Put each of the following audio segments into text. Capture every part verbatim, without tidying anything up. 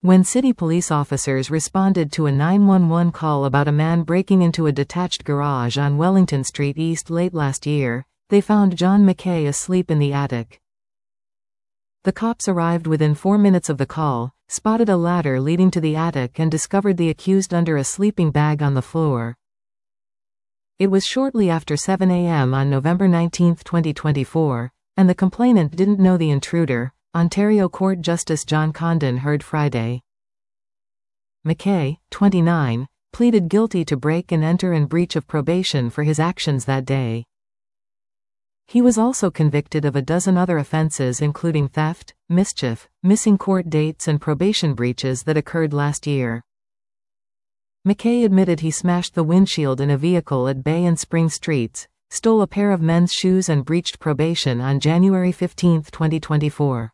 When city police officers responded to a nine one one call about a man breaking into a detached garage on Wellington Street East late last year, they found John McKay asleep in the attic. The cops arrived within four minutes of the call, spotted a ladder leading to the attic and discovered the accused under a sleeping bag on the floor. It was shortly after seven a m on November nineteenth twenty twenty-four, and the complainant didn't know the intruder, Ontario Court Justice John Condon heard Friday. McKay, twenty-nine, pleaded guilty to break and enter and breach of probation for his actions that day. He was also convicted of a dozen other offenses including theft, mischief, missing court dates and probation breaches that occurred last year. McKay admitted he smashed the windshield in a vehicle at Bay and Spring Streets, stole a pair of men's shoes and breached probation on January fifteenth twenty twenty-four.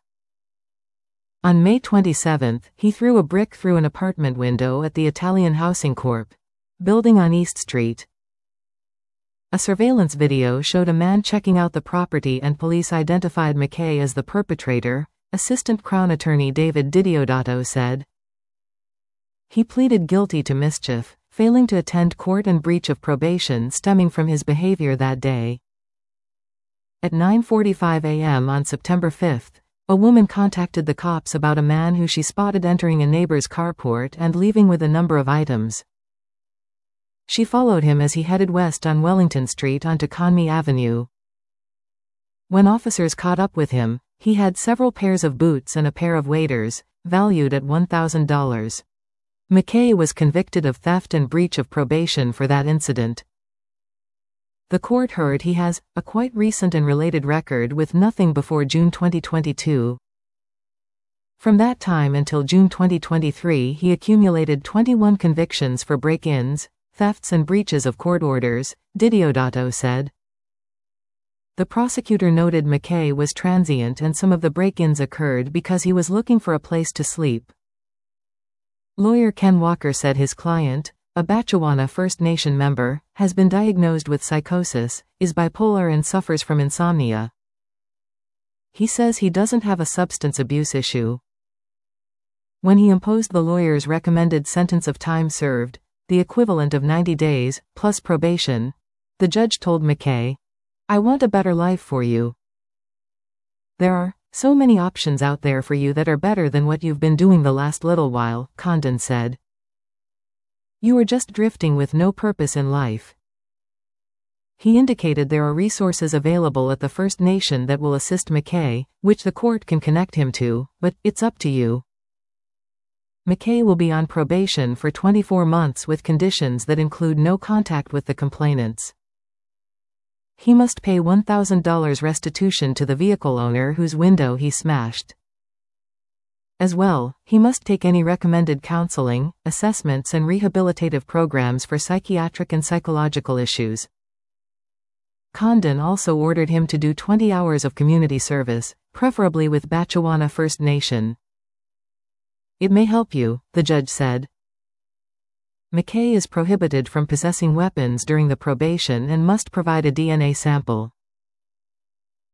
On May twenty-seventh, he threw a brick through an apartment window at the Italian Housing Corp building on East Street. A surveillance video showed a man checking out the property and police identified McKay as the perpetrator, Assistant Crown Attorney David Didiodato said. He pleaded guilty to mischief, failing to attend court and breach of probation stemming from his behavior that day. At nine forty-five a m on September fifth, a woman contacted the cops about a man who she spotted entering a neighbor's carport and leaving with a number of items. She followed him as he headed west on Wellington Street onto Conmee Avenue. When officers caught up with him, he had several pairs of boots and a pair of waders, valued at one thousand dollars. McKay was convicted of theft and breach of probation for that incident. The court heard he has a quite recent and related record with nothing before June twenty twenty-two. From that time until June twenty twenty-three, he accumulated twenty-one convictions for break-ins, thefts and breaches of court orders, Didiodato said. The prosecutor noted McKay was transient and some of the break-ins occurred because he was looking for a place to sleep. Lawyer Ken Walker said his client, a Batchewana First Nation member, has been diagnosed with psychosis, is bipolar and suffers from insomnia. He says he doesn't have a substance abuse issue. When he imposed the lawyer's recommended sentence of time served, the equivalent of ninety days, plus probation, the judge told McKay, "I want a better life for you. There are so many options out there for you that are better than what you've been doing the last little while," Condon said. "You are just drifting with no purpose in life." He indicated there are resources available at the First Nation that will assist McKay, which the court can connect him to, but it's up to you. McKay will be on probation for twenty-four months with conditions that include no contact with the complainants. He must pay one thousand dollars restitution to the vehicle owner whose window he smashed. As well, he must take any recommended counseling, assessments and rehabilitative programs for psychiatric and psychological issues. Condon also ordered him to do twenty hours of community service, preferably with Batchewana First Nation. "It may help you," the judge said. McKay is prohibited from possessing weapons during the probation and must provide a D N A sample.